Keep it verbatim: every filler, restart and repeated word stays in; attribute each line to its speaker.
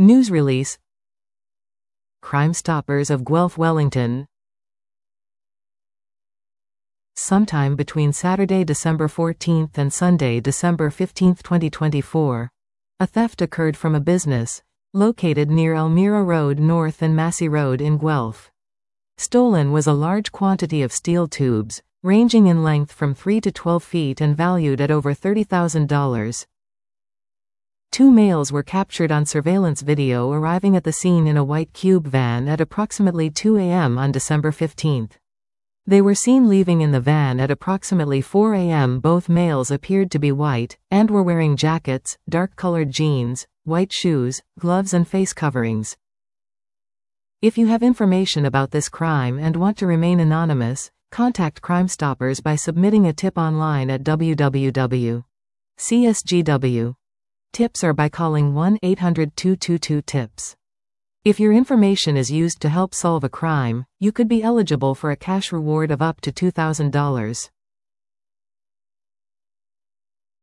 Speaker 1: News release. Crime Stoppers of Guelph Wellington. Sometime between Saturday, December fourteenth and Sunday, December fifteenth, twenty twenty-four, a theft occurred from a business located near Elmira Road North and Massey Road in Guelph. Stolen was a large quantity of steel tubes, ranging in length from three to twelve feet and valued at over thirty thousand dollars. Two males were captured on surveillance video arriving at the scene in a white cube van at approximately two a m on December fifteenth. They were seen leaving in the van at approximately four a m Both males appeared to be white, and were wearing jackets, dark-colored jeans, white shoes, gloves and face coverings. If you have information about this crime and want to remain anonymous, contact Crime Stoppers by submitting a tip online at w w w dot c s g w dot tips or by calling one eight hundred, two two two, tips. If your information is used to help solve a crime, you could be eligible for a cash reward of up to two thousand dollars.